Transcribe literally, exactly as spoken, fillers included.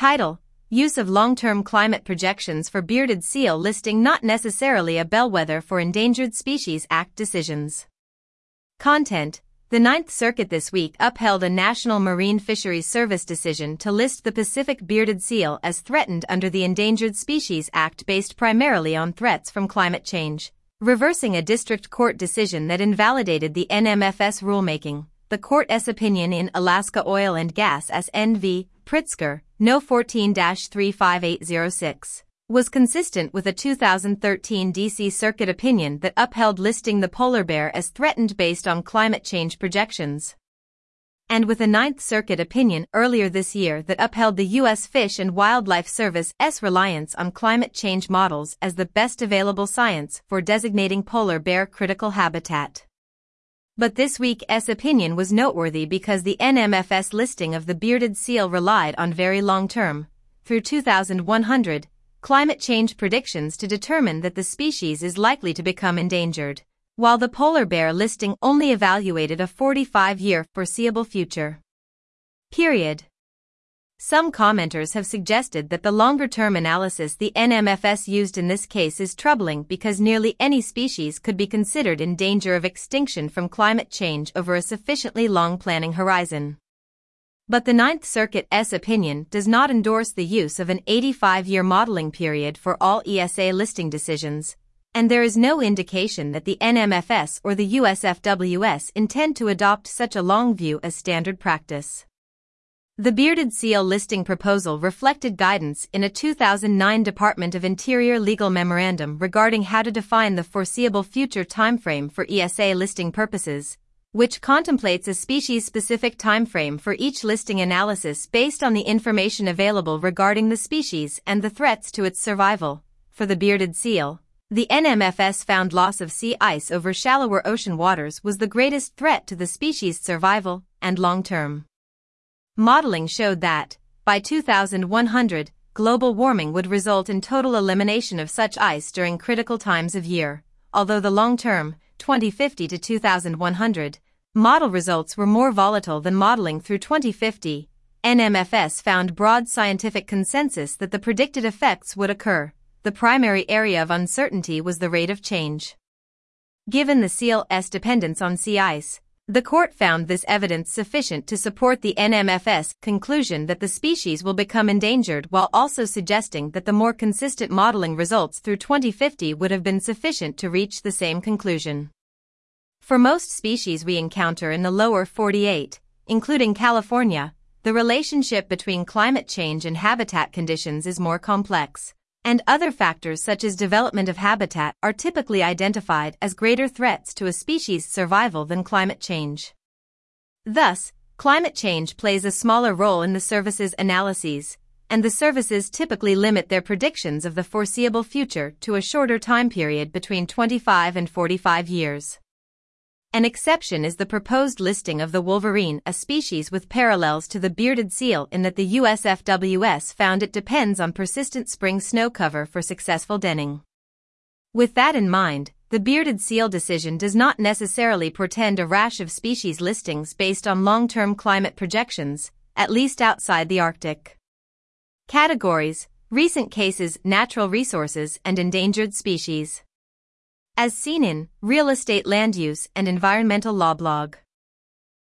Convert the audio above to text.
Title: Use of long-term climate projections for bearded seal listing not necessarily a bellwether for Endangered Species Act decisions. Content: The Ninth Circuit this week upheld a National Marine Fisheries Service decision to list the Pacific bearded seal as threatened under the Endangered Species Act based primarily on threats from climate change, reversing a district court decision that invalidated the N M F S rulemaking. The court's opinion in Alaska Oil and Gas as N V. Pritzker, No fourteen dash three five eight zero six, was consistent with a two thousand thirteen D C Circuit opinion that upheld listing the polar bear as threatened based on climate change projections, and with a Ninth Circuit opinion earlier this year that upheld the U S Fish and Wildlife Service's reliance on climate change models as the best available science for designating polar bear critical habitat. But this week's opinion was noteworthy because the N M F S listing of the bearded seal relied on very long-term, through two thousand one hundred, climate change predictions to determine that the species is likely to become endangered, while the polar bear listing only evaluated a forty-five year foreseeable future. Period. Some commenters have suggested that the longer-term analysis the N M F S used in this case is troubling because nearly any species could be considered in danger of extinction from climate change over a sufficiently long planning horizon. But the Ninth Circuit's opinion does not endorse the use of an eighty-five year modeling period for all E S A listing decisions, and there is no indication that the N M F S or the U S F W S intend to adopt such a long view as standard practice. The bearded seal listing proposal reflected guidance in a two thousand nine Department of Interior legal memorandum regarding how to define the foreseeable future timeframe for E S A listing purposes, which contemplates a species-specific timeframe for each listing analysis based on the information available regarding the species and the threats to its survival. For the bearded seal, the N M F S found loss of sea ice over shallower ocean waters was the greatest threat to the species' survival and long-term. Modeling showed that, by two thousand one hundred, global warming would result in total elimination of such ice during critical times of year, although the long-term, twenty fifty to two thousand one hundred, model results were more volatile than modeling through twenty fifty. N M F S found broad scientific consensus that the predicted effects would occur. The primary area of uncertainty was the rate of change. Given the seal's dependence on sea ice, the court found this evidence sufficient to support the N M F S conclusion that the species will become endangered, while also suggesting that the more consistent modeling results through twenty fifty would have been sufficient to reach the same conclusion. For most species we encounter in the lower forty-eight, including California, the relationship between climate change and habitat conditions is more complex, and other factors such as development of habitat are typically identified as greater threats to a species' survival than climate change. Thus, climate change plays a smaller role in the service's analyses, and the services typically limit their predictions of the foreseeable future to a shorter time period between twenty-five and forty-five years. An exception is the proposed listing of the wolverine, a species with parallels to the bearded seal in that the U S F W S found it depends on persistent spring snow cover for successful denning. With that in mind, the bearded seal decision does not necessarily portend a rash of species listings based on long-term climate projections, at least outside the Arctic. Categories: Recent cases, natural resources, and endangered species. As seen in Real Estate Land Use and Environmental Law blog.